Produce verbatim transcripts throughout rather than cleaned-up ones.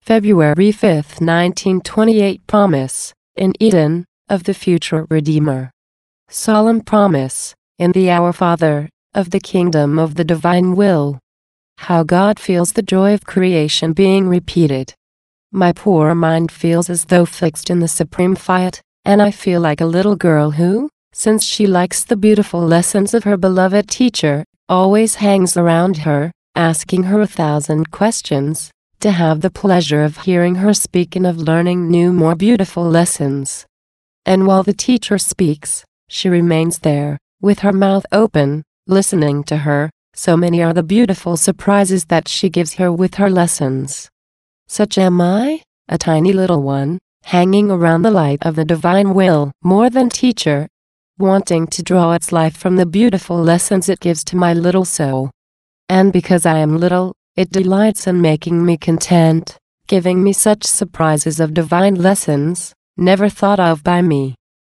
February fifth, nineteen twenty-eight. Promise, in Eden, of the future Redeemer. Solemn promise, in the Our Father, of the kingdom of the divine will. How God feels the joy of creation being repeated. My poor mind feels as though fixed in the supreme fiat, and I feel like a little girl who, since she likes the beautiful lessons of her beloved teacher, always hangs around her, asking her a thousand questions, to have the pleasure of hearing her speak and of learning new more beautiful lessons. And while the teacher speaks, she remains there, with her mouth open, listening to her. So many are the beautiful surprises that she gives her with her lessons. Such am I, a tiny little one, hanging around the light of the divine will more than teacher, wanting to draw its life from the beautiful lessons it gives to my little soul. And because I am little, it delights in making me content, giving me such surprises of divine lessons, never thought of by me.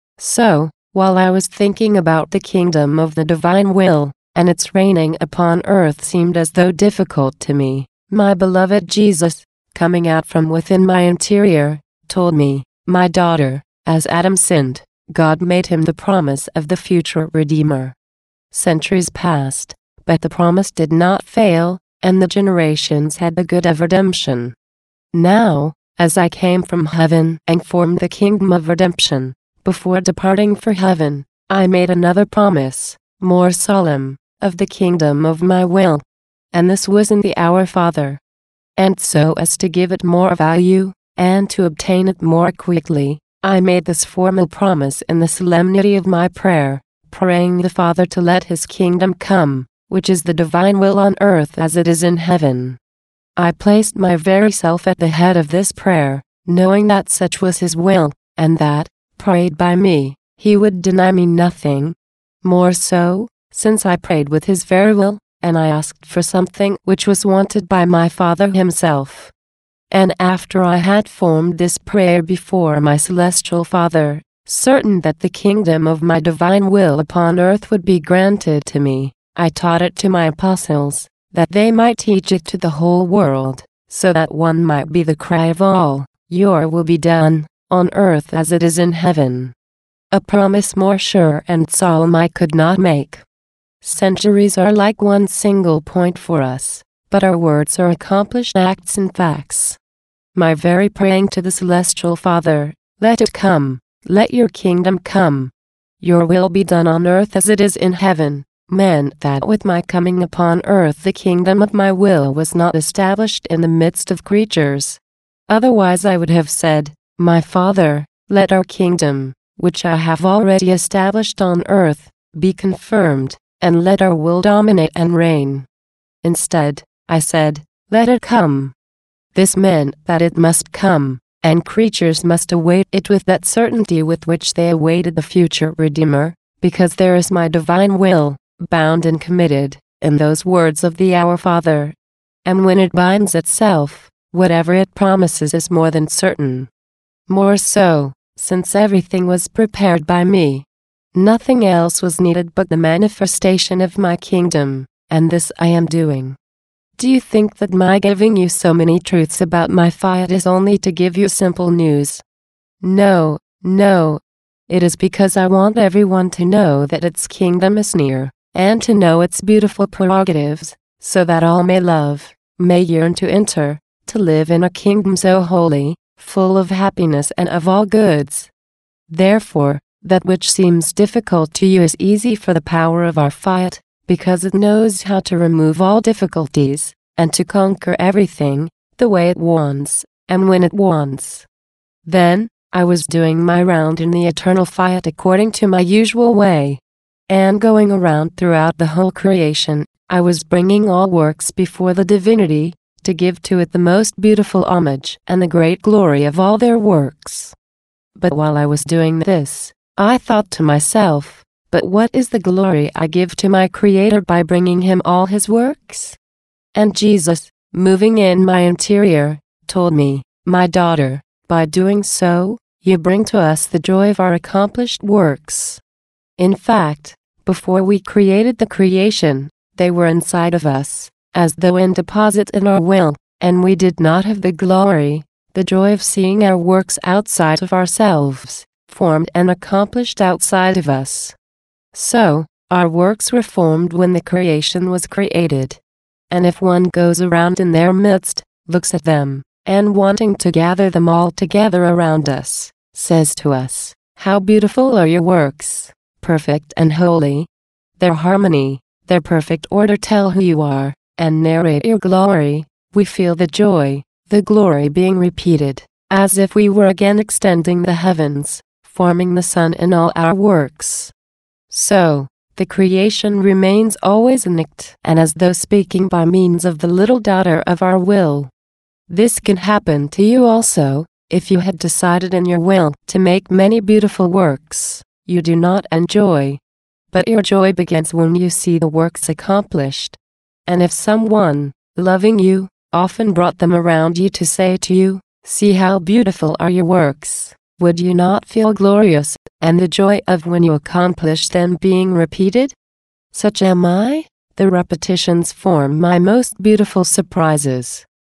So, while I was thinking about the kingdom of the divine will, and its reigning upon earth seemed as though difficult to me, my beloved Jesus, coming out from within my interior, told me, "My daughter, as Adam sinned, God made him the promise of the future Redeemer." Centuries passed, but the promise did not fail, and the generations had the good of redemption. Now, as I came from heaven and formed the kingdom of redemption, before departing for heaven, I made another promise, more solemn, of the kingdom of my will. And this was in the Our Father. And so as to give it more value, and to obtain it more quickly, I made this formal promise in the solemnity of my prayer, praying the Father to let His kingdom come, which is the divine will on earth as it is in heaven. I placed my very self at the head of this prayer, knowing that such was His will, and that, prayed by me, He would deny me nothing. More so, since I prayed with His very will, and I asked for something which was wanted by my Father Himself. And after I had formed this prayer before my celestial Father, certain that the kingdom of my divine will upon earth would be granted to me, I taught it to my apostles, that they might teach it to the whole world, so that one might be the cry of all, "Your will be done, on earth as it is in heaven." A promise more sure and solemn I could not make. Centuries are like one single point for us, but our words are accomplished acts and facts. My very praying to the celestial Father, "Let it come, let your kingdom come. Your will be done on earth as it is in heaven," meant that with my coming upon earth the kingdom of my will was not established in the midst of creatures. Otherwise I would have said, "My Father, let our kingdom, which I have already established on earth, be confirmed, and let our will dominate and reign." Instead, I said, "Let it come." This meant that it must come, and creatures must await it with that certainty with which they awaited the future Redeemer, because there is my divine will, bound and committed, in those words of the Our Father. And when it binds itself, whatever it promises is more than certain. More so, since everything was prepared by me. Nothing else was needed but the manifestation of my kingdom, and this I am doing. Do you think that my giving you so many truths about my fiat is only to give you simple news? No, no. It is because I want everyone to know that its kingdom is near, and to know its beautiful prerogatives, so that all may love, may yearn to enter, to live in a kingdom so holy, full of happiness and of all goods. Therefore, that which seems difficult to you is easy for the power of our fiat, because it knows how to remove all difficulties, and to conquer everything, the way it wants, and when it wants. Then, I was doing my round in the eternal fiat according to my usual way. And going around throughout the whole creation, I was bringing all works before the divinity, to give to it the most beautiful homage and the great glory of all their works. But while I was doing this, I thought to myself, "But what is the glory I give to my Creator by bringing Him all His works?" And Jesus, moving in my interior, told me, "My daughter, by doing so, you bring to us the joy of our accomplished works." In fact, before we created the creation, they were inside of us, as though in deposit in our will, and we did not have the glory, the joy of seeing our works outside of ourselves, formed and accomplished outside of us. So, our works were formed when the creation was created. And if one goes around in their midst, looks at them, and wanting to gather them all together around us, says to us, "How beautiful are your works, perfect and holy. Their harmony, their perfect order tell who you are, and narrate your glory," we feel the joy, the glory being repeated, as if we were again extending the heavens, forming the sun in all our works. So, the creation remains always unique and as though speaking by means of the little daughter of our will. This can happen to you also, if you had decided in your will to make many beautiful works you do not enjoy. But your joy begins when you see the works accomplished. And if someone, loving you, often brought them around you to say to you, "See how beautiful are your works," would you not feel glorious, and the joy of when you accomplish them being repeated? Such am I. The repetitions form my most beautiful surprises.